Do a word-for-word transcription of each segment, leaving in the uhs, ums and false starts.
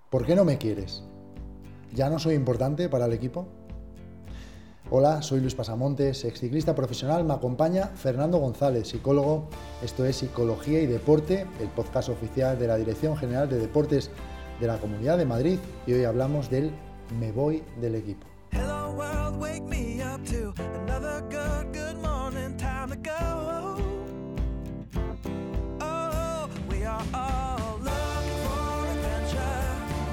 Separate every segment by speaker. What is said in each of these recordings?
Speaker 1: ¿Por qué no me quieres? ¿Ya no soy importante para el equipo? Hola, soy Luis Pasamontes, exciclista profesional. Me acompaña Fernando González, psicólogo. Esto es Psicología y Deporte, el podcast oficial de la Dirección General de Deportes de la Comunidad de Madrid. Y hoy hablamos del me voy del equipo. Hello world, wake me up to another good, good morning, time to go. Oh, we are all looking for adventure.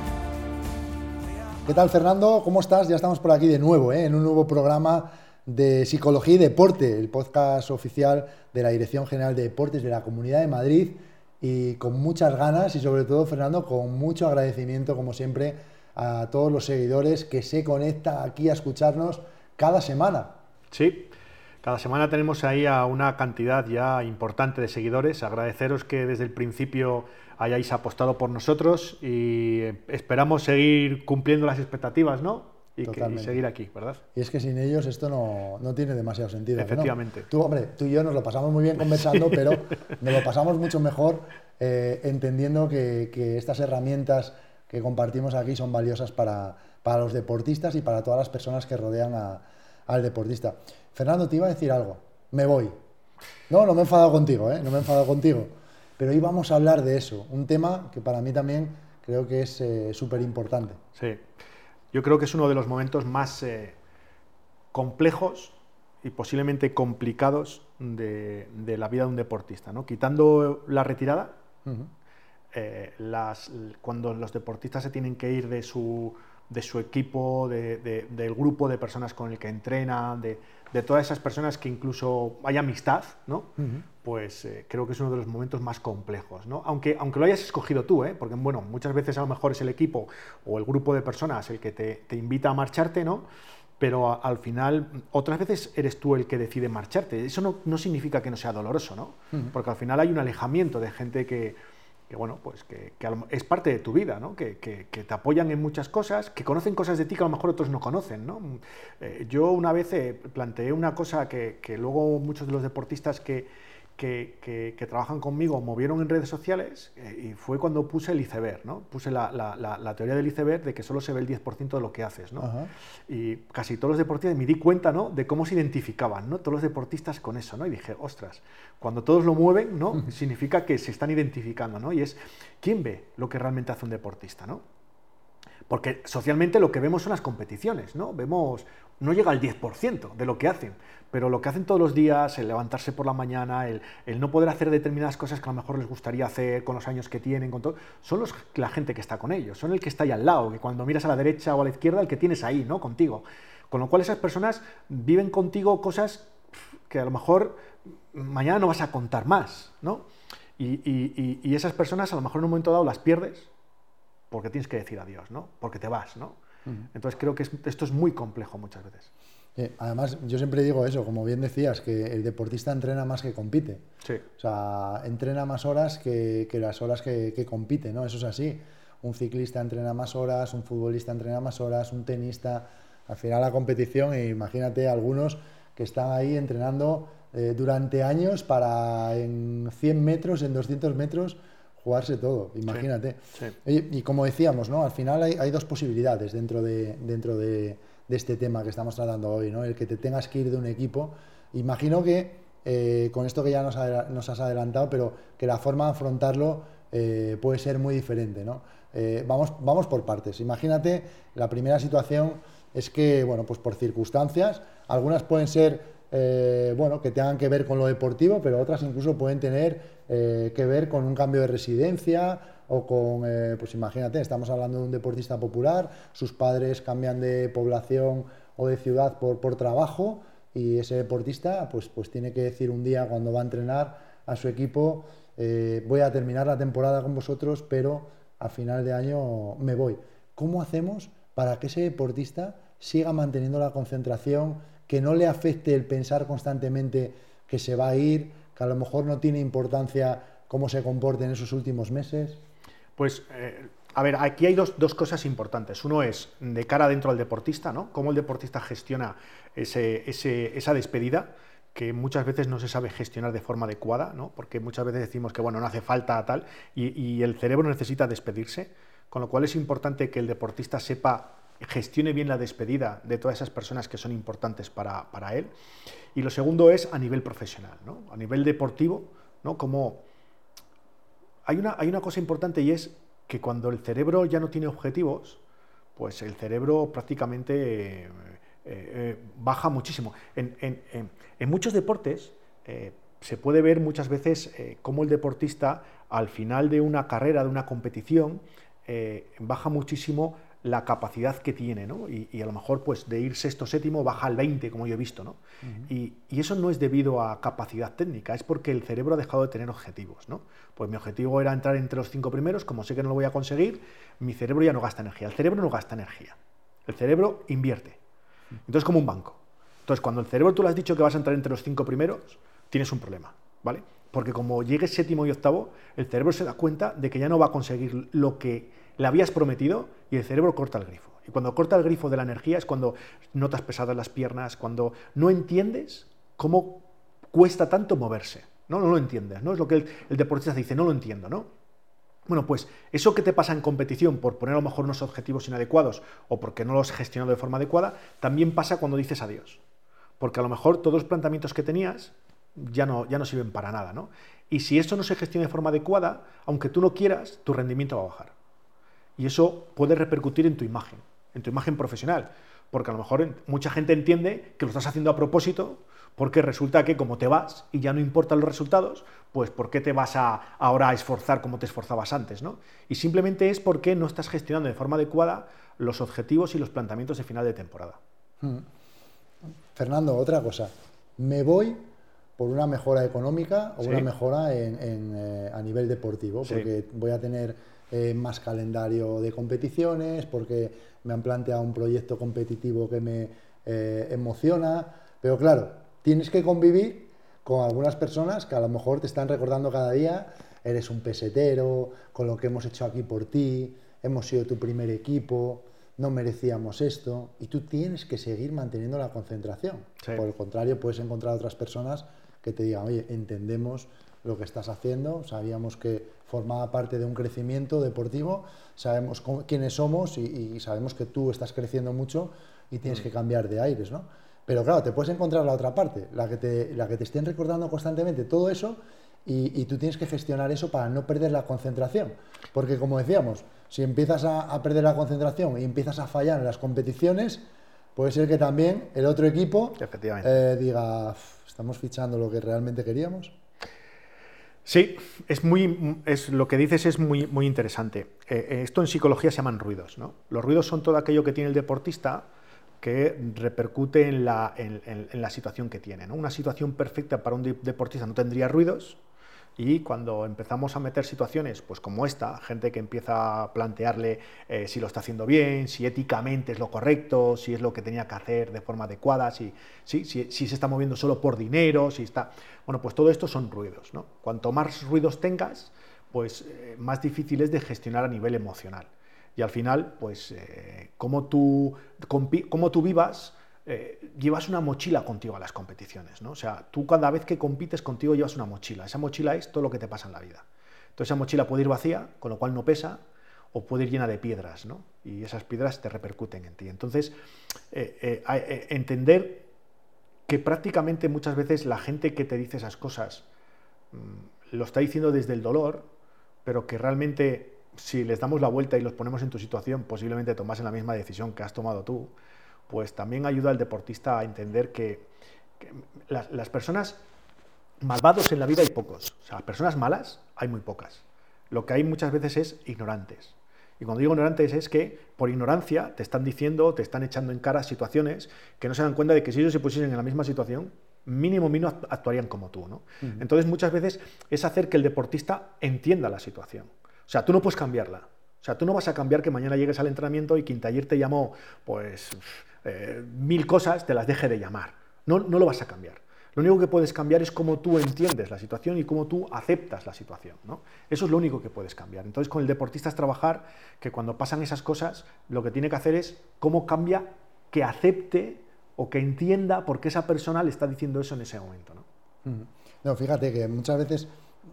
Speaker 1: ¿Qué tal, Fernando? ¿Cómo estás? Ya estamos por aquí de nuevo, ¿eh? En un nuevo programa de Psicología y Deporte, el podcast oficial de la Dirección General de Deportes de la Comunidad de Madrid, y con muchas ganas y sobre todo, Fernando, con mucho agradecimiento, como siempre, a todos los seguidores que se conectan aquí a escucharnos cada semana.
Speaker 2: Sí, cada semana tenemos ahí a una cantidad ya importante de seguidores. Agradeceros que desde el principio hayáis apostado por nosotros y esperamos seguir cumpliendo las expectativas, ¿no? Y, que, y seguir aquí, ¿verdad?
Speaker 1: Y es que sin ellos esto no, no tiene demasiado sentido.
Speaker 2: Efectivamente.
Speaker 1: ¿No? Tú, hombre, tú y yo nos lo pasamos muy bien conversando, sí. Pero nos lo pasamos mucho mejor eh, entendiendo que, que estas herramientas que compartimos aquí son valiosas para, para los deportistas y para todas las personas que rodean a, al deportista. Fernando, te iba a decir algo. Me voy. No, no me he enfadado contigo, ¿eh? No me he enfadado contigo. Pero hoy vamos a hablar de eso. Un tema que para mí también creo que es eh, súper importante.
Speaker 2: Sí. Yo creo que es uno de los momentos más eh, complejos y posiblemente complicados de, de la vida de un deportista, ¿no? Quitando la retirada, uh-huh. eh, las, cuando los deportistas se tienen que ir de su, de su equipo, de, de, del grupo de personas con el que entrenan, de, de todas esas personas que incluso hay amistad, ¿no? Uh-huh. Pues eh, creo que es uno de los momentos más complejos, ¿no? Aunque, aunque lo hayas escogido tú, ¿eh? Porque bueno, muchas veces a lo mejor es el equipo o el grupo de personas el que te, te invita a marcharte, ¿no? Pero a, al final, otras veces eres tú el que decide marcharte. Eso no, no significa que no sea doloroso, ¿no? Uh-huh. Porque al final hay un alejamiento de gente que, que bueno, pues que, que es parte de tu vida, ¿no? Que, que, que te apoyan en muchas cosas, que conocen cosas de ti que a lo mejor otros no conocen, ¿no? Eh, yo una vez eh, planteé una cosa que, que luego muchos de los deportistas que Que, que, que trabajan conmigo movieron en redes sociales eh, y fue cuando puse el iceberg, ¿no? Puse la, la, la, la teoría del iceberg de que solo se ve el diez por ciento de lo que haces, ¿no? Uh-huh. Y casi todos los deportistas me di cuenta, ¿no? De cómo se identificaban, ¿no? Todos los deportistas con eso, ¿no? Y dije, ostras, cuando todos lo mueven, ¿no? Uh-huh. Significa que se están identificando, ¿no? Y es, ¿quién ve lo que realmente hace un deportista, ¿no? Porque socialmente lo que vemos son las competiciones, ¿no? Vemos, no llega al diez por ciento de lo que hacen, pero lo que hacen todos los días, el levantarse por la mañana, el, el no poder hacer determinadas cosas que a lo mejor les gustaría hacer con los años que tienen, con todo, son los, la gente que está con ellos, son el que está ahí al lado, que cuando miras a la derecha o a la izquierda, el que tienes ahí, ¿no? Contigo. Con lo cual esas personas viven contigo cosas que a lo mejor mañana no vas a contar más, ¿no? Y, y, y, y esas personas a lo mejor en un momento dado las pierdes porque tienes que decir adiós, ¿no? Porque te vas, ¿no? Uh-huh. Entonces creo que es, esto es muy complejo muchas veces.
Speaker 1: Eh, además, yo siempre digo eso, como bien decías, que el deportista entrena más que compite.
Speaker 2: Sí.
Speaker 1: O sea, entrena más horas que, que las horas que, que compite, ¿no? Eso es así. Un ciclista entrena más horas, un futbolista entrena más horas, un tenista. Al final la competición, e imagínate algunos que están ahí entrenando eh, durante años para en cien metros, en doscientos metros, jugarse todo, imagínate.
Speaker 2: Sí, sí.
Speaker 1: Y, y como decíamos, ¿no? Al final hay, hay dos posibilidades dentro de, dentro de, de este tema que estamos tratando hoy, ¿no? El que te tengas que ir de un equipo. Imagino que, eh, con esto que ya nos, nos has adelantado, pero que la forma de afrontarlo eh, puede ser muy diferente, ¿no? Eh, vamos, vamos por partes. Imagínate, la primera situación es que, bueno, pues por circunstancias, algunas pueden ser Eh, bueno, que tengan que ver con lo deportivo, pero otras incluso pueden tener eh, que ver con un cambio de residencia o con, eh, pues imagínate, estamos hablando de un deportista popular, sus padres cambian de población o de ciudad por, por trabajo y ese deportista pues, pues tiene que decir un día cuando va a entrenar a su equipo, eh, voy a terminar la temporada con vosotros, pero a final de año me voy. ¿Cómo hacemos para que ese deportista siga manteniendo la concentración, que no le afecte el pensar constantemente que se va a ir, que a lo mejor no tiene importancia cómo se comporte en esos últimos meses?
Speaker 2: Pues, eh, a ver, aquí hay dos, dos cosas importantes. Uno es de cara dentro al deportista, ¿no? Cómo el deportista gestiona ese, ese, esa despedida, que muchas veces no se sabe gestionar de forma adecuada, ¿no? Porque muchas veces decimos que, bueno, no hace falta tal, y, y el cerebro necesita despedirse. con lo cual es importante que el deportista sepa, gestione bien la despedida de todas esas personas que son importantes para, para él. Y lo segundo es a nivel profesional, ¿no? A nivel deportivo, ¿no? Como hay una, hay una cosa importante, y es que cuando el cerebro ya no tiene objetivos, pues el cerebro prácticamente eh, eh, baja muchísimo. En, en, en, en muchos deportes eh, se puede ver muchas veces eh, cómo el deportista al final de una carrera, de una competición, eh, baja muchísimo la capacidad que tiene, ¿no? Y, y a lo mejor pues de ir sexto séptimo baja al veinte, como yo he visto, ¿no? Uh-huh. y, y eso no es debido a capacidad técnica, es porque el cerebro ha dejado de tener objetivos, ¿no? Pues mi objetivo era entrar entre los cinco primeros, como sé que no lo voy a conseguir, mi cerebro ya no gasta energía. El cerebro no gasta energía, el cerebro invierte. Entonces, como un banco. Entonces, cuando el cerebro tú le has dicho que vas a entrar entre los cinco primeros, tienes un problema, ¿vale? Porque como llegues séptimo y octavo, el cerebro se da cuenta de que ya no va a conseguir lo que le habías prometido, y el cerebro corta el grifo. Y cuando corta el grifo de la energía es cuando notas pesadas las piernas, cuando no entiendes cómo cuesta tanto moverse. No, no lo entiendes, ¿no? Es lo que el, el deportista dice, no lo entiendo, ¿no? Bueno, pues eso que te pasa en competición por poner a lo mejor unos objetivos inadecuados o porque no los has gestionado de forma adecuada, también pasa cuando dices adiós. Porque a lo mejor todos los planteamientos que tenías ya no, ya no sirven para nada, ¿no? Y si esto no se gestiona de forma adecuada, aunque tú no quieras, tu rendimiento va a bajar. Y eso puede repercutir en tu imagen, en tu imagen profesional, porque a lo mejor mucha gente entiende que lo estás haciendo a propósito, porque resulta que como te vas y ya no importan los resultados, pues ¿por qué te vas a ahora a esforzar como te esforzabas antes, ¿no? Y simplemente es porque no estás gestionando de forma adecuada los objetivos y los planteamientos de final de temporada.
Speaker 1: Hmm. Fernando, otra cosa, me voy por una mejora económica o sí. una mejora en, en, eh, a nivel deportivo, porque sí. voy a tener Eh, más calendario de competiciones, porque me han planteado un proyecto competitivo que me eh, emociona, pero claro, tienes que convivir con algunas personas que a lo mejor te están recordando cada día, eres un pesetero, con lo que hemos hecho aquí por ti, hemos sido tu primer equipo, no merecíamos esto, y tú tienes que seguir manteniendo la concentración. Sí. Por el contrario, puedes encontrar otras personas que te digan, oye, entendemos lo que estás haciendo, sabíamos que formaba parte de un crecimiento deportivo, sabemos cómo, quiénes somos y, y sabemos que tú estás creciendo mucho y tienes mm. que cambiar de aires, ¿no? Pero claro, te puedes encontrar la otra parte, la que te, la que te estén recordando constantemente todo eso y, y tú tienes que gestionar eso para no perder la concentración. Porque como decíamos, si empiezas a, a perder la concentración y empiezas a fallar en las competiciones, puede ser que también el otro equipo eh, diga, estamos fichando lo que realmente queríamos.
Speaker 2: Sí, es muy, es, lo que dices es muy, muy interesante. Eh, esto en psicología se llaman ruidos, ¿no? Los ruidos son todo aquello que tiene el deportista que repercute en la, en, en, en la situación que tiene, ¿no? Una situación perfecta para un deportista no tendría ruidos, y cuando empezamos a meter situaciones pues como esta, gente que empieza a plantearle eh, si lo está haciendo bien, si éticamente es lo correcto, si es lo que tenía que hacer de forma adecuada, si, si, si, si se está moviendo solo por dinero, si está... Bueno, pues todo esto son ruidos, ¿no? Cuanto más ruidos tengas, pues eh, más difícil es de gestionar a nivel emocional. Y al final, pues, eh, como tú, como tú vivas, eh, llevas una mochila contigo a las competiciones, ¿no? O sea, tú cada vez que compites contigo llevas una mochila. Esa mochila es todo lo que te pasa en la vida. Entonces esa mochila puede ir vacía, con lo cual no pesa, o puede ir llena de piedras, ¿no? Y esas piedras te repercuten en ti. Entonces, eh, eh, eh, entender que prácticamente muchas veces la gente que te dice esas cosas mmm, lo está diciendo desde el dolor, pero que realmente si les damos la vuelta y los ponemos en tu situación, posiblemente tomasen la misma decisión que has tomado tú, pues también ayuda al deportista a entender que, que las, las personas malvados en la vida hay pocos. O sea, personas malas hay muy pocas. Lo que hay muchas veces es ignorantes. Y cuando digo ignorantes es que por ignorancia te están diciendo, te están echando en cara situaciones que no se dan cuenta de que si ellos se pusiesen en la misma situación, mínimo mínimo actuarían como tú, ¿no? Uh-huh. Entonces muchas veces es hacer que el deportista entienda la situación. O sea, tú no puedes cambiarla. O sea, tú no vas a cambiar que mañana llegues al entrenamiento y quien ayer te llamó, pues, eh, mil cosas, te las deje de llamar. No, no lo vas a cambiar. Lo único que puedes cambiar es cómo tú entiendes la situación y cómo tú aceptas la situación, ¿no? Eso es lo único que puedes cambiar. Entonces, con el deportista es trabajar que cuando pasan esas cosas, lo que tiene que hacer es cómo cambia que acepte o que entienda por qué esa persona le está diciendo eso en ese momento, ¿no?
Speaker 1: No, fíjate que muchas veces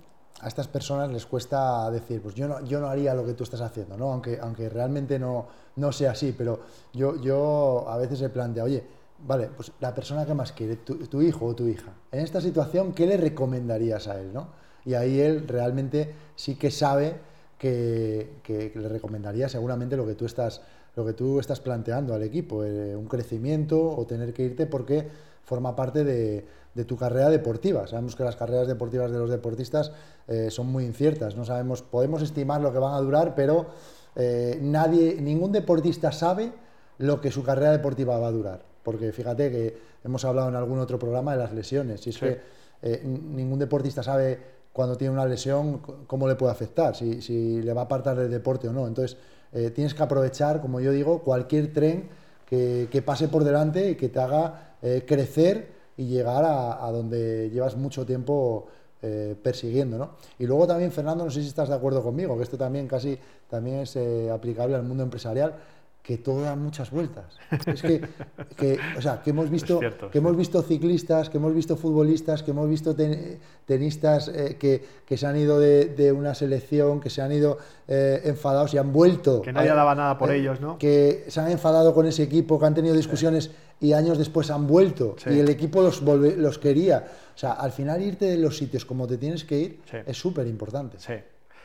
Speaker 1: a estas personas les cuesta decir, pues yo no, yo no haría lo que tú estás haciendo, ¿no? Aunque, aunque realmente no, no sea así, pero yo, yo a veces he planteado, oye, vale, pues la persona que más quiere, tu, tu hijo o tu hija, en esta situación, ¿qué le recomendarías a él, no? Y ahí él realmente sí que sabe que, que, que le recomendaría seguramente lo que tú estás, lo que tú estás planteando al equipo, eh, un crecimiento o tener que irte porque forma parte de, de tu carrera deportiva. Sabemos que las carreras deportivas de los deportistas eh, son muy inciertas, no sabemos, podemos estimar lo que van a durar, pero eh, nadie, ningún deportista sabe lo que su carrera deportiva va a durar, porque fíjate que hemos hablado en algún otro programa de las lesiones, y es sí. que eh, ningún deportista sabe cuando tiene una lesión cómo le puede afectar, si, si le va a apartar del deporte o no. Entonces eh, tienes que aprovechar, como yo digo, cualquier tren que, que pase por delante y que te haga eh, crecer y llegar a, a donde llevas mucho tiempo eh, persiguiendo, ¿no? Y luego también, Fernando, no sé si estás de acuerdo conmigo, que esto también casi también es eh, aplicable al mundo empresarial, que todo da muchas vueltas. Es que, que o sea, que hemos visto,
Speaker 2: cierto,
Speaker 1: que hemos visto ciclistas, que hemos visto futbolistas, que hemos visto ten, tenistas eh, que, que se han ido de, de una selección, que se han ido eh, enfadados y han vuelto.
Speaker 2: Que nadie
Speaker 1: a,
Speaker 2: daba nada por
Speaker 1: eh,
Speaker 2: ellos, ¿no?
Speaker 1: Que se han enfadado con ese equipo, que han tenido discusiones sí. y años después han vuelto sí. y el equipo los, volve, los quería. O sea, al final irte de los sitios como te tienes que ir sí. es súper importante.
Speaker 2: Sí.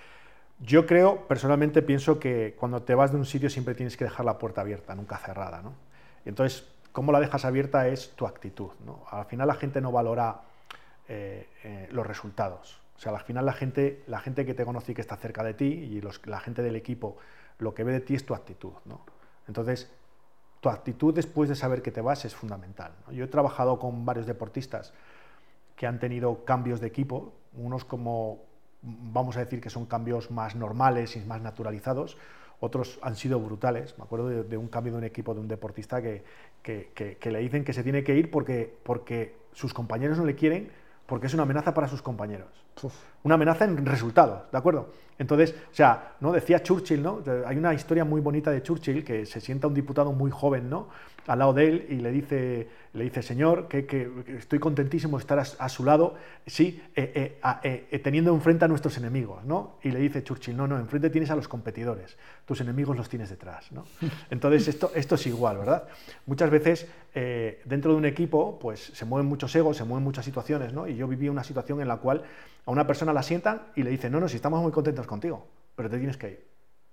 Speaker 2: Yo creo, personalmente pienso que cuando te vas de un sitio siempre tienes que dejar la puerta abierta, nunca cerrada, ¿no? Entonces, cómo la dejas abierta es tu actitud, ¿no? Al final la gente no valora eh, eh, los resultados. O sea, al final la gente, la gente que te conoce y que está cerca de ti y los, la gente del equipo, lo que ve de ti es tu actitud, ¿no? Entonces, tu actitud después de saber que te vas es fundamental, ¿no? Yo he trabajado con varios deportistas que han tenido cambios de equipo, unos como... vamos a decir que son cambios más normales y más naturalizados, otros han sido brutales. Me acuerdo de, de un cambio de un equipo de un deportista que, que, que, que le dicen que se tiene que ir porque, porque sus compañeros no le quieren, porque es una amenaza para sus compañeros. Uf. Una amenaza en resultados, ¿de acuerdo? Entonces, o sea, ¿no? Decía Churchill, ¿no? Hay una historia muy bonita de Churchill, que se sienta un diputado muy joven, ¿no?, al lado de él y le dice, le dice señor, que, que estoy contentísimo de estar a, a su lado, sí, eh, eh, a, eh, teniendo enfrente a nuestros enemigos, ¿no? Y le dice Churchill, no, no, enfrente tienes a los competidores, tus enemigos los tienes detrás, ¿no? Entonces, esto, esto es igual, ¿verdad? Muchas veces, eh, dentro de un equipo, pues se mueven muchos egos, se mueven muchas situaciones, ¿no? Y yo viví una situación en la cual a una persona la sientan y le dicen, no, no, si estamos muy contentos contigo, pero te tienes que ir.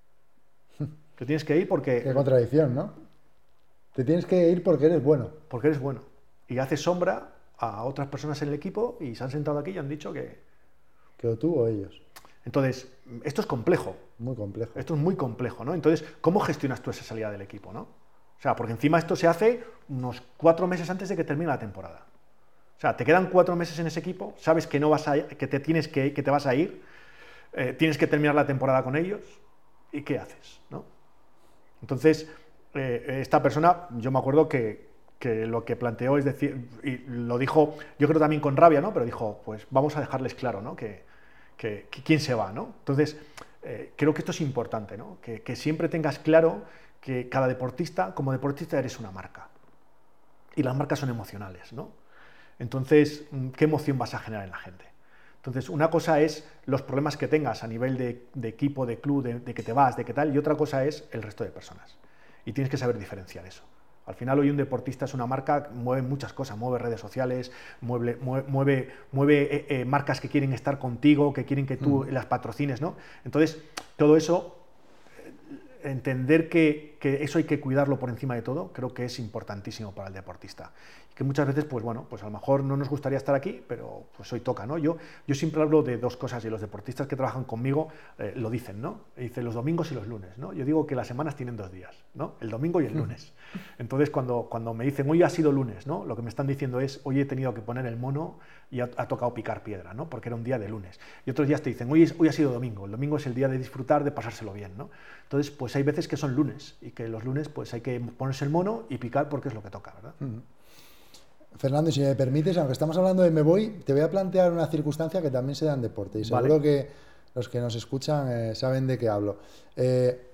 Speaker 2: Te tienes que ir porque...
Speaker 1: Qué contradicción, ¿no? Te tienes que ir porque eres bueno.
Speaker 2: Porque eres bueno. Y haces sombra a otras personas en el equipo y se han sentado aquí y han dicho que...
Speaker 1: Que o tú o ellos.
Speaker 2: Entonces, esto es complejo.
Speaker 1: Muy complejo.
Speaker 2: Esto es muy complejo, ¿no? Entonces, ¿cómo gestionas tú esa salida del equipo, no? O sea, porque encima esto se hace unos cuatro meses antes de que termine la temporada. O sea, te quedan cuatro meses en ese equipo, sabes que no vas a, que te tienes que, que te vas a ir, eh, tienes que terminar la temporada con ellos, ¿y qué haces, no? Entonces... Eh, esta persona, yo me acuerdo que, que lo que planteó es decir, y lo dijo, yo creo también con rabia, ¿no? Pero dijo, pues vamos a dejarles claro, ¿no? Que, que, que quién se va, ¿no? Entonces, eh, creo que esto es importante, ¿no? Que, que siempre tengas claro que cada deportista, como deportista eres una marca. Y las marcas son emocionales, ¿no? Entonces, ¿qué emoción vas a generar en la gente? Entonces, una cosa es los problemas que tengas a nivel de, de equipo, de club, de, de que te vas, de qué tal, y otra cosa es el resto de personas. Y tienes que saber diferenciar eso. Al final, hoy un deportista es una marca, mueve muchas cosas, mueve redes sociales, mueve, mueve, mueve, mueve eh, eh, marcas que quieren estar contigo, que quieren que tú mm. las patrocines, ¿no? Entonces, todo eso, eh, entender que, que eso hay que cuidarlo por encima de todo, creo que es importantísimo para el deportista. Que muchas veces, pues bueno, pues a lo mejor no nos gustaría estar aquí, pero pues hoy toca, ¿no? Yo, yo siempre hablo de dos cosas y los deportistas que trabajan conmigo eh, lo dicen, ¿no? Dicen los domingos y los lunes, ¿no? Yo digo que las semanas tienen dos días, ¿no? El domingo y el lunes. Entonces, cuando, cuando me dicen, hoy ha sido lunes, ¿no? Lo que me están diciendo es, hoy he tenido que poner el mono y ha, ha tocado picar piedra, ¿no? Porque era un día de lunes. Y otros días te dicen, hoy, es, hoy ha sido domingo, el domingo es el día de disfrutar, de pasárselo bien, ¿no? Entonces, pues hay veces que son lunes y que los lunes pues hay que ponerse el mono y picar porque es lo que toca, ¿verdad?
Speaker 1: Mm. Fernando, si me permites, aunque estamos hablando de me voy, te voy a plantear una circunstancia que también se da en deporte y seguro vale. que los que nos escuchan eh, saben de qué hablo. Eh,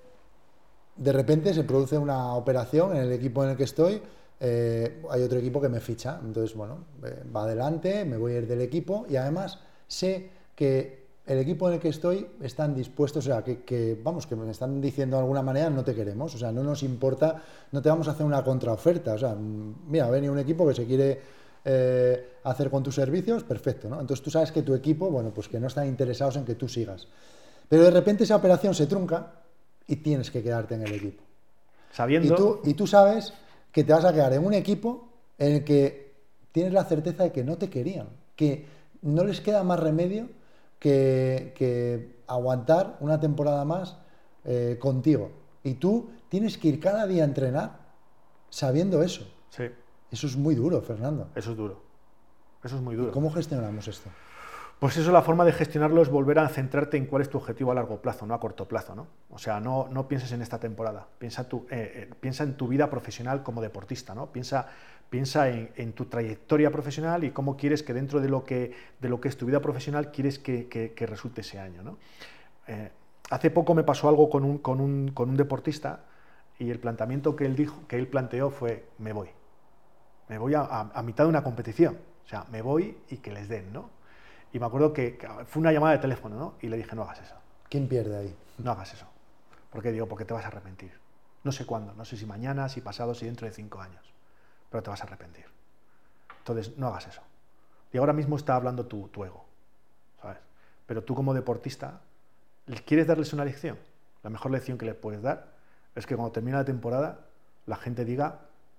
Speaker 1: de repente se produce una operación en el equipo en el que estoy, eh, hay otro equipo que me ficha, entonces bueno, eh, va adelante, me voy a ir del equipo y además sé que el equipo en el que estoy están dispuestos, o sea, que, que, vamos, que me están diciendo de alguna manera no te queremos, o sea, no nos importa, no te vamos a hacer una contraoferta, o sea, mira, ha venido un equipo que se quiere eh, hacer con tus servicios, perfecto, ¿no? Entonces tú sabes que tu equipo, bueno, pues que no están interesados en que tú sigas. Pero de repente esa operación se trunca y tienes que quedarte en el equipo.
Speaker 2: Sabiendo...
Speaker 1: Y tú, y tú sabes que te vas a quedar en un equipo en el que tienes la certeza de que no te querían, que no les queda más remedio que, que aguantar una temporada más eh, contigo. Y tú tienes que ir cada día a entrenar sabiendo eso.
Speaker 2: Sí.
Speaker 1: Eso es muy duro, Fernando.
Speaker 2: Eso es duro. Eso es muy duro.
Speaker 1: ¿Y cómo gestionamos esto?
Speaker 2: Pues eso, la forma de gestionarlo es volver a centrarte en cuál es tu objetivo a largo plazo, no a corto plazo, ¿no? O sea, no, no pienses en esta temporada, piensa, tu, eh, eh, piensa en tu vida profesional como deportista, ¿no? Piensa, piensa en, en tu trayectoria profesional y cómo quieres que dentro de lo que, de lo que es tu vida profesional quieres que, que, que resulte ese año, ¿no? Eh, hace poco me pasó algo con un, con, un, con un deportista y el planteamiento que él, dijo, que él planteó fue, me voy, me voy a, a, a mitad de una competición, o sea, me voy y que les den, ¿no? Y me acuerdo que, que fue una llamada de teléfono, ¿no? Y le dije, no hagas eso.
Speaker 1: ¿Quién pierde ahí?
Speaker 2: No hagas eso. ¿Por qué? Digo, porque te vas a arrepentir. No sé cuándo, no sé si mañana, si pasado, si dentro de cinco años. Pero te vas a arrepentir. Entonces, no hagas eso. Y ahora mismo está hablando tu, tu ego, ¿sabes? Pero tú como deportista, ¿quieres darles una lección? La mejor lección que les puedes dar es que cuando termine la temporada, la gente diga,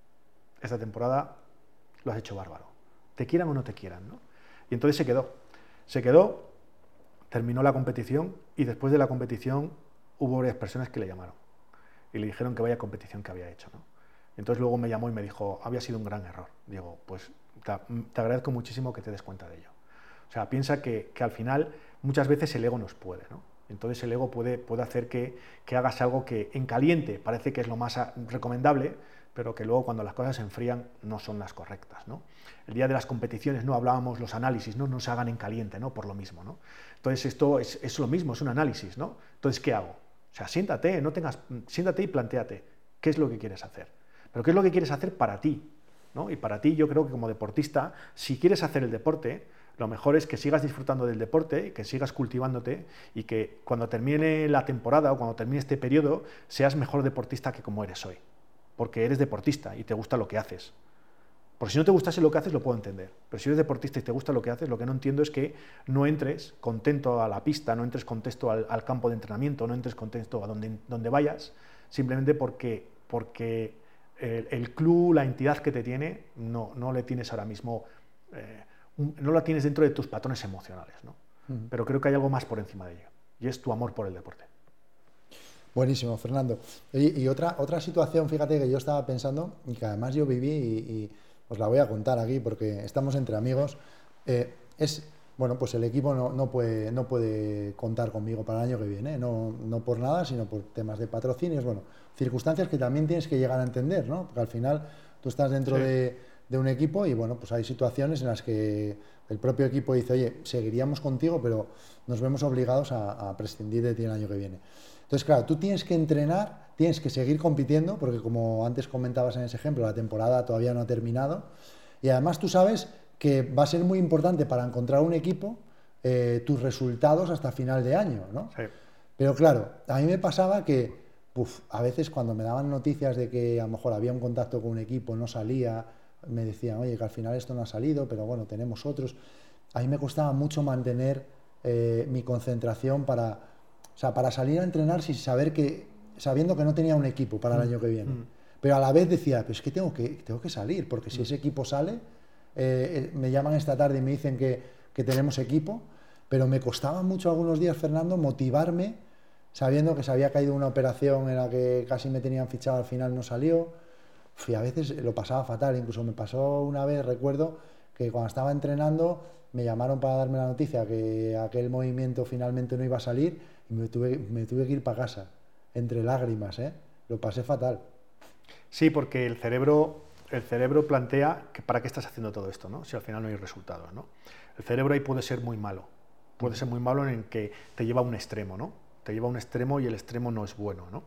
Speaker 2: esta temporada lo has hecho bárbaro. Te quieran o no te quieran, ¿no? Y entonces se quedó. Se quedó, terminó la competición y después de la competición hubo varias personas que le llamaron y le dijeron que vaya competición que había hecho, ¿no? Entonces luego me llamó y me dijo, había sido un gran error. Digo, pues te, te agradezco muchísimo que te des cuenta de ello. O sea, piensa que, que al final muchas veces el ego nos puede, ¿no? Entonces el ego puede, puede hacer que, que hagas algo que en caliente parece que es lo más recomendable, pero que luego cuando las cosas se enfrían no son las correctas, ¿no? El día de las competiciones no hablábamos los análisis, no, no se hagan en caliente, ¿no? Por lo mismo, ¿no? Entonces esto es, es lo mismo, es un análisis, ¿no? Entonces, ¿qué hago? O sea, siéntate, no tengas, siéntate y plantéate qué es lo que quieres hacer. Pero qué es lo que quieres hacer para ti, ¿no? Y para ti yo creo que como deportista, si quieres hacer el deporte, lo mejor es que sigas disfrutando del deporte, que sigas cultivándote y que cuando termine la temporada o cuando termine este periodo seas mejor deportista que como eres hoy. Porque eres deportista y te gusta lo que haces. Porque si no te gustase lo que haces, lo puedo entender. Pero si eres deportista y te gusta lo que haces, lo que no entiendo es que no entres contento a la pista, no entres contento al, al campo de entrenamiento, no entres contento a donde, donde vayas, simplemente porque, porque el, el club, la entidad que te tiene, no, no le tienes ahora mismo, eh, un, no la tienes dentro de tus patrones emocionales, ¿no? Uh-huh. Pero creo que hay algo más por encima de ello, y es tu amor por el deporte.
Speaker 1: Buenísimo, Fernando. Y, y otra, otra situación, fíjate, que yo estaba pensando, y que además yo viví, y, y os la voy a contar aquí porque estamos entre amigos, eh, es, bueno, pues el equipo no, no, puede, no puede contar conmigo para el año que viene, no, no por nada, sino por temas de patrocinios, bueno, circunstancias que también tienes que llegar a entender, ¿no? Porque al final tú estás dentro sí. de, de un equipo y, bueno, pues hay situaciones en las que el propio equipo dice, oye, seguiríamos contigo, pero nos vemos obligados a, a prescindir de ti el año que viene. Entonces, claro, tú tienes que entrenar, tienes que seguir compitiendo, porque como antes comentabas en ese ejemplo, la temporada todavía no ha terminado, y además tú sabes que va a ser muy importante para encontrar un equipo eh, tus resultados hasta final de año, ¿no?
Speaker 2: Sí.
Speaker 1: Pero claro, a mí me pasaba que, uf, a veces cuando me daban noticias de que a lo mejor había un contacto con un equipo, no salía, me decían, oye, que al final esto no ha salido, pero bueno, tenemos otros. A mí me costaba mucho mantener eh, mi concentración para... O sea, para salir a entrenar sin saber que, sabiendo que no tenía un equipo para el año que viene. Mm. Pero a la vez decía, pues es que tengo que, tengo que salir, porque si ese equipo sale, eh, me llaman esta tarde y me dicen que, que tenemos equipo, pero me costaba mucho algunos días, Fernando, motivarme, sabiendo que se había caído una operación en la que casi me tenían fichado, al final no salió. Fui, a veces lo pasaba fatal, incluso me pasó una vez, recuerdo, que cuando estaba entrenando me llamaron para darme la noticia que aquel movimiento finalmente no iba a salir y me tuve, me tuve que ir para casa, entre lágrimas, ¿eh? Lo pasé fatal.
Speaker 2: Sí, porque el cerebro, el cerebro plantea que para qué estás haciendo todo esto, ¿no? Si al final no hay resultados, ¿no? El cerebro ahí puede ser muy malo, puede ser muy malo en el que te lleva a un extremo, ¿no? Te lleva a un extremo y el extremo no es bueno, ¿no?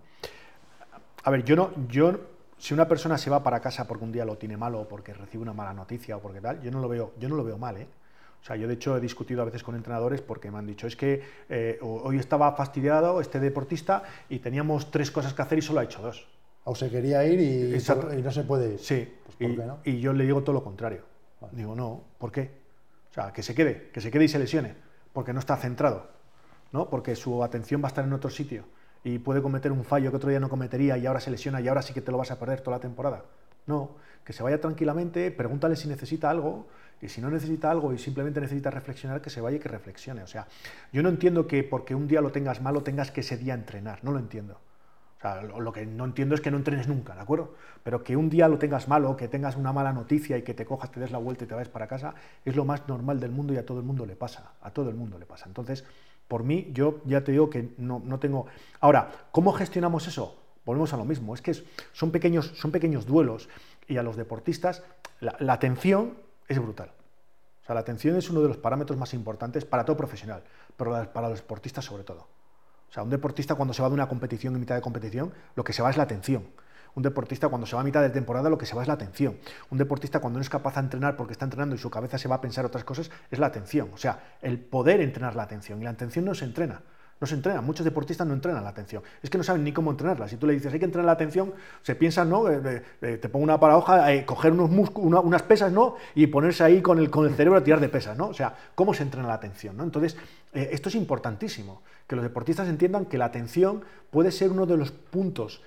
Speaker 2: A ver, yo no, yo, si una persona se va para casa porque un día lo tiene malo o porque recibe una mala noticia o porque tal, yo no lo veo, yo no lo veo mal, ¿eh? O O sea, yo de hecho he discutido a veces con entrenadores porque me han dicho, es que eh, hoy estaba fastidiado este deportista y teníamos tres cosas que hacer y solo ha hecho dos.
Speaker 1: O se quería ir y, y no se puede ir.
Speaker 2: Sí,
Speaker 1: pues, ¿por
Speaker 2: y,
Speaker 1: qué no?
Speaker 2: y yo le digo todo lo contrario. Vale. Digo, no, ¿por qué? O sea, que se quede, que se quede y se lesione, porque no está centrado, ¿no? Porque su atención va a estar en otro sitio y puede cometer un fallo que otro día no cometería y ahora se lesiona y ahora sí que te lo vas a perder toda la temporada. No, que se vaya tranquilamente, pregúntale si necesita algo, y si no necesita algo y simplemente necesita reflexionar, que se vaya y que reflexione. O sea, yo no entiendo que porque un día lo tengas malo tengas que ese día entrenar, no lo entiendo. O sea, lo, lo que no entiendo es que no entrenes nunca, ¿de acuerdo? Pero que un día lo tengas malo, que tengas una mala noticia y que te cojas, te des la vuelta y te vayas para casa, es lo más normal del mundo y a todo el mundo le pasa, a todo el mundo le pasa. Entonces, por mí, yo ya te digo que no, no tengo... Ahora, ¿cómo gestionamos eso? Volvemos a lo mismo, es que son pequeños, son pequeños duelos y a los deportistas la, la atención es brutal. O sea, la atención es uno de los parámetros más importantes para todo profesional, pero para los deportistas sobre todo. O sea, un deportista cuando se va de una competición en mitad de competición, lo que se va es la atención. Un deportista cuando se va a mitad de temporada, lo que se va es la atención. Un deportista cuando no es capaz de entrenar porque está entrenando y su cabeza se va a pensar otras cosas, es la atención. O sea, el poder entrenar la atención. Y la atención no se entrena. No se entrena, muchos deportistas no entrenan la atención. Es que no saben ni cómo entrenarla. Si tú le dices hay que entrenar la atención, se piensan, ¿no? Eh, eh, te pongo una parahoja, eh, coger unos músculos, una, unas pesas, ¿no? Y ponerse ahí con el, con el cerebro a tirar de pesas, ¿no? O sea, ¿cómo se entrena la atención, ¿no? Entonces, eh, esto es importantísimo, que los deportistas entiendan que la atención puede ser uno de los puntos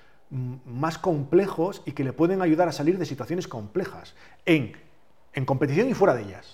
Speaker 2: más complejos y que le pueden ayudar a salir de situaciones complejas en, en competición y fuera de ellas.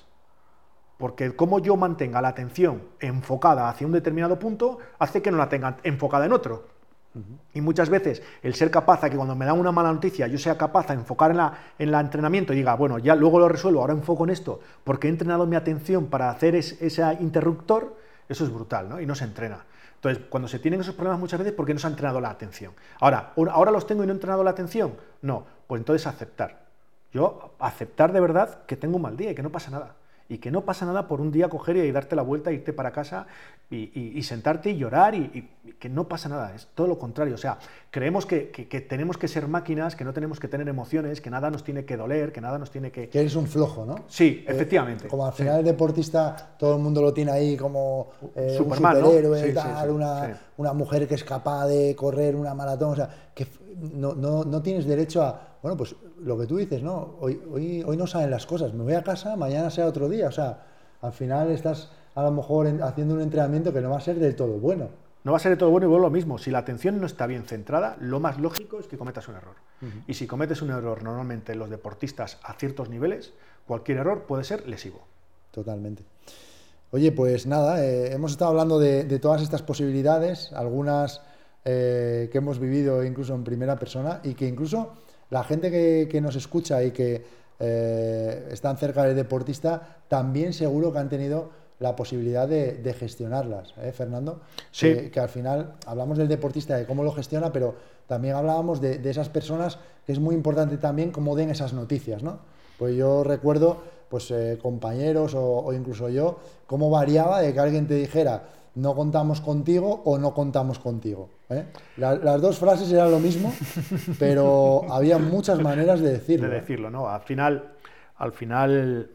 Speaker 2: Porque como yo mantenga la atención enfocada hacia un determinado punto, hace que no la tenga enfocada en otro. Uh-huh. Y muchas veces el ser capaz de que cuando me dan una mala noticia yo sea capaz de enfocar en la, en el entrenamiento y diga, bueno, ya luego lo resuelvo, ahora enfoco en esto, porque he entrenado mi atención para hacer es, ese interruptor, eso es brutal, ¿no? Y no se entrena. Entonces, cuando se tienen esos problemas muchas veces, ¿por qué no se ha entrenado la atención? Ahora, ¿ahora los tengo y no he entrenado la atención? No, pues entonces aceptar. Yo aceptar de verdad que tengo un mal día y que no pasa nada. Y que no pasa nada por un día coger y darte la vuelta, irte para casa y, y, y sentarte y llorar y, y que no pasa nada, es todo lo contrario. O sea, creemos que, que, que tenemos que ser máquinas, que no tenemos que tener emociones, que nada nos tiene que doler, que nada nos tiene que...
Speaker 1: Que eres un flojo, ¿no?
Speaker 2: Sí, eh, efectivamente.
Speaker 1: Como al final sí. El deportista, todo el mundo lo tiene ahí como eh,
Speaker 2: Superman,
Speaker 1: un superhéroe,
Speaker 2: ¿no? Sí,
Speaker 1: tal,
Speaker 2: sí, sí,
Speaker 1: una,
Speaker 2: sí.
Speaker 1: una mujer que es capaz de correr una maratón, o sea, que no, no, no tienes derecho a... Bueno, pues lo que tú dices, ¿no? Hoy, hoy, hoy no saben las cosas, me voy a casa, mañana sea otro día, o sea, al final estás a lo mejor en, haciendo un entrenamiento que no va a ser del todo bueno.
Speaker 2: No va a ser del todo bueno y vuelvo lo mismo, si la atención no está bien centrada, lo más lógico es que cometas un error. Uh-huh. Y si cometes un error normalmente los deportistas a ciertos niveles, cualquier error puede ser lesivo.
Speaker 1: Totalmente. Oye, pues nada, eh, hemos estado hablando de, de todas estas posibilidades, algunas eh, que hemos vivido incluso en primera persona y que incluso... La gente que, que nos escucha y que eh, están cerca del deportista también seguro que han tenido la posibilidad de, de gestionarlas, ¿eh, Fernando?
Speaker 2: Sí.
Speaker 1: Que, que al final hablamos del deportista, de cómo lo gestiona, pero también hablábamos de, de esas personas que es muy importante también cómo den esas noticias, ¿no? Pues yo recuerdo, pues eh, compañeros o, o incluso yo, cómo variaba de que alguien te dijera no contamos contigo o no contamos contigo. ¿eh? La, las dos frases eran lo mismo, pero había muchas maneras de decirlo.
Speaker 2: De decirlo, ¿no? Al final, al final,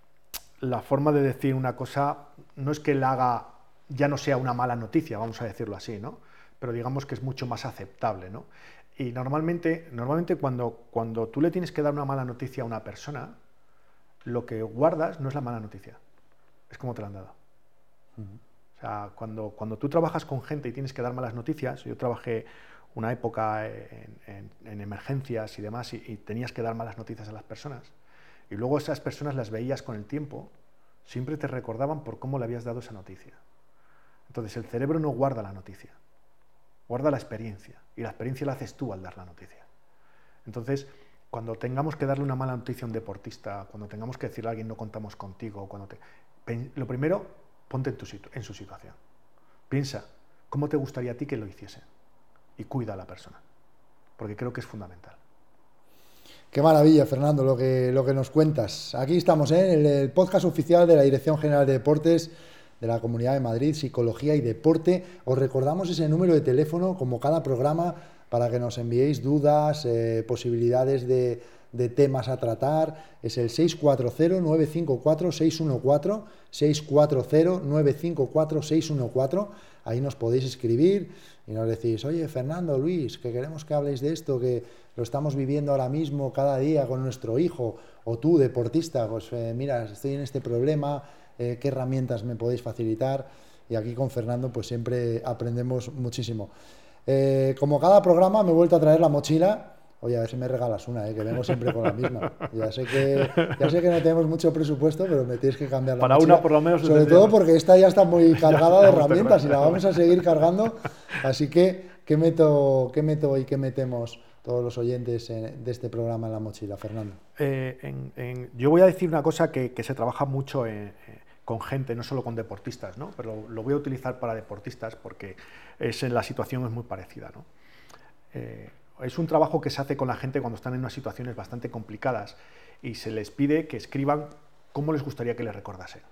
Speaker 2: la forma de decir una cosa no es que la haga, ya no sea una mala noticia, vamos a decirlo así, ¿no? Pero digamos que es mucho más aceptable, ¿no? Y normalmente, normalmente cuando, cuando tú le tienes que dar una mala noticia a una persona, lo que guardas no es la mala noticia, es como te la han dado. Uh-huh. O sea, cuando, cuando tú trabajas con gente y tienes que dar malas noticias, yo trabajé una época en, en, en emergencias y demás y, y tenías que dar malas noticias a las personas y luego esas personas las veías con el tiempo, siempre te recordaban por cómo le habías dado esa noticia. Entonces el cerebro no guarda la noticia, guarda la experiencia y la experiencia la haces tú al dar la noticia. Entonces, cuando tengamos que darle una mala noticia a un deportista, cuando tengamos que decirle a alguien no contamos contigo, cuando te, lo primero, ponte en, tu, en su situación. Piensa, ¿cómo te gustaría a ti que lo hiciesen? Y cuida a la persona, porque creo que es fundamental.
Speaker 1: Qué maravilla, Fernando, lo que, lo que nos cuentas. Aquí estamos, ¿eh? en el podcast oficial de la Dirección General de Deportes de la Comunidad de Madrid, Psicología y Deporte. Os recordamos ese número de teléfono, como cada programa, para que nos enviéis dudas, eh, posibilidades de, de temas a tratar. Es el seis cuatro cero, nueve cinco cuatro, seis uno cuatro, seis cuatro cero, nueve cinco cuatro, seis uno cuatro. Ahí nos podéis escribir y nos decís, oye, Fernando, Luis, que queremos que habléis de esto, que lo estamos viviendo ahora mismo cada día con nuestro hijo, o tú, deportista, pues eh, mira, estoy en este problema, eh, ¿qué herramientas me podéis facilitar? Y aquí con Fernando pues siempre aprendemos muchísimo. Eh, como cada programa me he vuelto a traer la mochila. Oye, a ver si me regalas una, eh, que vengo siempre con la misma. Ya sé que ya sé que no tenemos mucho presupuesto, pero me tienes que cambiar la
Speaker 2: Para
Speaker 1: mochila.
Speaker 2: una por lo menos.
Speaker 1: Sobre todo porque esta ya está muy cargada de herramientas y la vamos a seguir cargando. Así que, ¿qué meto, qué meto y qué metemos todos los oyentes en, de este programa en la mochila, Fernando?
Speaker 2: Eh, en, en, yo voy a decir una cosa que, que se trabaja mucho en, eh, con gente, no solo con deportistas, ¿no? Pero lo voy a utilizar para deportistas porque es, la situación es muy parecida, ¿no? Eh, es un trabajo que se hace con la gente cuando están en unas situaciones bastante complicadas y se les pide que escriban cómo les gustaría que les recordasen,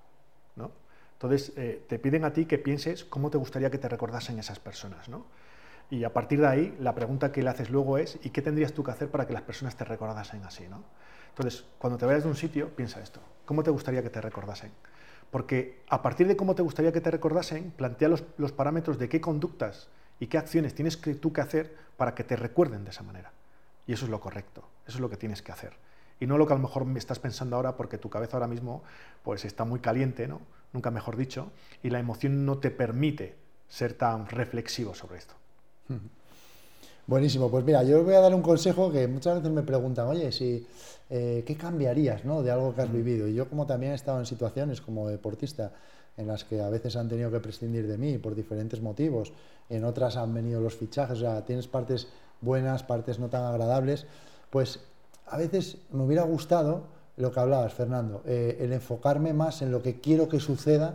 Speaker 2: ¿no? Entonces, eh, te piden a ti que pienses cómo te gustaría que te recordasen esas personas, ¿no? Y a partir de ahí, la pregunta que le haces luego es ¿y qué tendrías tú que hacer para que las personas te recordasen así, ¿no? Entonces, cuando te vayas de un sitio, piensa esto. ¿Cómo te gustaría que te recordasen? Porque a partir de cómo te gustaría que te recordasen, plantea los, los parámetros de qué conductas y qué acciones tienes que, tú que hacer para que te recuerden de esa manera. Y eso es lo correcto, eso es lo que tienes que hacer. Y no lo que a lo mejor me estás pensando ahora porque tu cabeza ahora mismo pues, está muy caliente, ¿no? Nunca mejor dicho, y la emoción no te permite ser tan reflexivo sobre esto.
Speaker 1: Buenísimo, pues mira, yo os voy a dar un consejo que muchas veces me preguntan, oye, si, eh, ¿qué cambiarías, ¿no? de algo que has vivido? Y yo como también he estado en situaciones como deportista en las que a veces han tenido que prescindir de mí por diferentes motivos, en otras han venido los fichajes, o sea, tienes partes buenas, partes no tan agradables, pues a veces me hubiera gustado lo que hablabas, Fernando, eh, el enfocarme más en lo que quiero que suceda.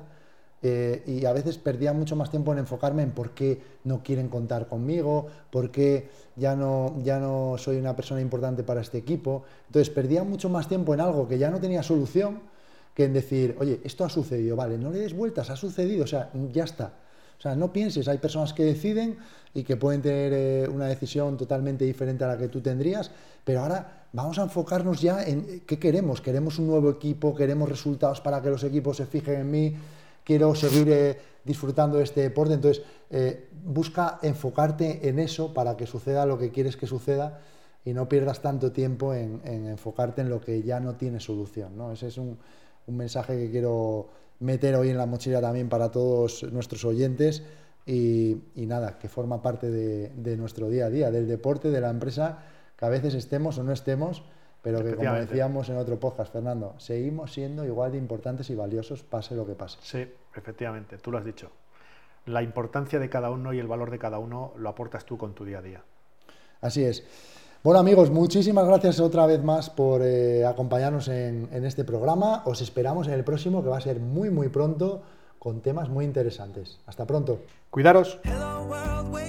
Speaker 1: Eh, y a veces perdía mucho más tiempo en enfocarme en por qué no quieren contar conmigo, por qué ya no, ya no soy una persona importante para este equipo. Entonces perdía mucho más tiempo en algo que ya no tenía solución que en decir, oye, esto ha sucedido, vale, no le des vueltas, ha sucedido, o sea, ya está. O sea, no pienses, hay personas que deciden y que pueden tener eh, una decisión totalmente diferente a la que tú tendrías, pero ahora vamos a enfocarnos ya en qué queremos. Queremos un nuevo equipo, queremos resultados para que los equipos se fijen en mí, quiero seguir eh, disfrutando de este deporte. Entonces, eh, busca enfocarte en eso para que suceda lo que quieres que suceda y no pierdas tanto tiempo en, en enfocarte en lo que ya no tiene solución, ¿no? Ese es un, un mensaje que quiero meter hoy en la mochila también para todos nuestros oyentes y, y nada, que forma parte de, de nuestro día a día, del deporte, de la empresa, que a veces estemos o no estemos, pero que, como decíamos en otro podcast, Fernando, seguimos siendo igual de importantes y valiosos, pase lo que pase.
Speaker 2: Sí, efectivamente, tú lo has dicho. La importancia de cada uno y el valor de cada uno lo aportas tú con tu día a día.
Speaker 1: Así es. Bueno, amigos, muchísimas gracias otra vez más por eh, acompañarnos en, en este programa. Os esperamos en el próximo, que va a ser muy, muy pronto, con temas muy interesantes. Hasta pronto.
Speaker 2: Cuidaros.